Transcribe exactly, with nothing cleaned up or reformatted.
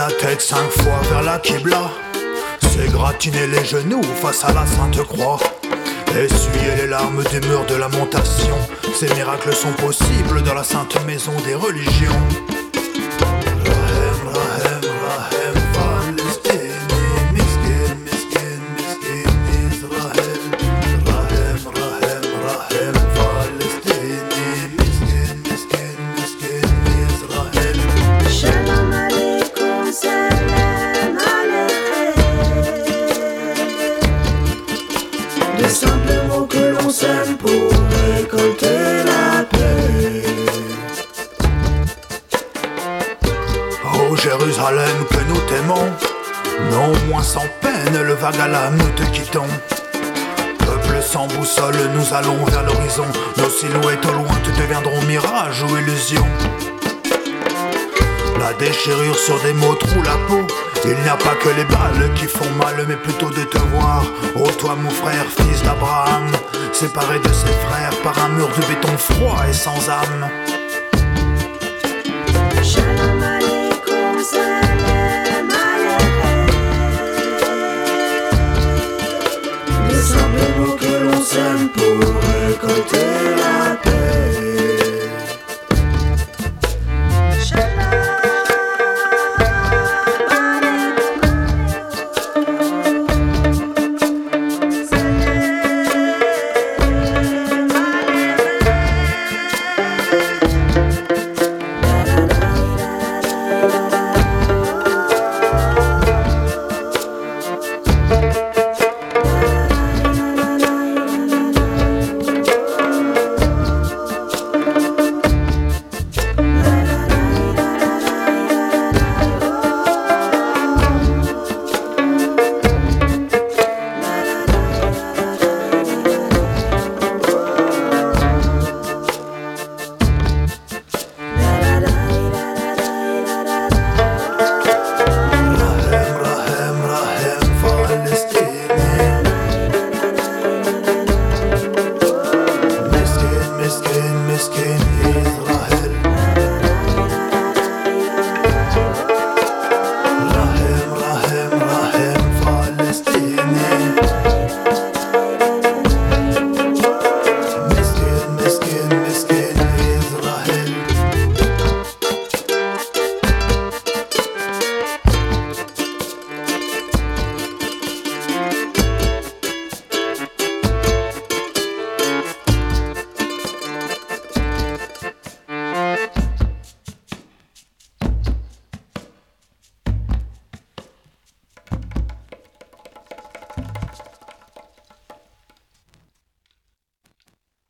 la tête cinq fois vers la Qibla, c'est gratiner les genoux face à la Sainte Croix. Essuyer les larmes du mur de lamentation, ces miracles sont possibles dans la sainte maison des religions. Rahem, Rahem, Rahem, Palestine, Miskin, Miskin, Miskin, Israël. Rahem, Rahem, Rahem, Palestine, Miskin, Miskin, Miskin, Israël. Shalom Aleichem, Salam Aleichem. Des simples mots que l'on sème pour récolter la paix. Ô Jérusalem que nous t'aimons, non moins sans peine le vague à l'âme nous te quittons. Peuple sans boussole, nous allons vers l'horizon. Nos silhouettes au loin te deviendront mirage ou illusion. La déchirure sur des mots troue la peau. Il n'y a pas que les balles qui font mal, mais plutôt de te voir. Ô toi mon frère, fils d'Abraham, séparé de ses frères par un mur de béton froid et sans âme. Shalom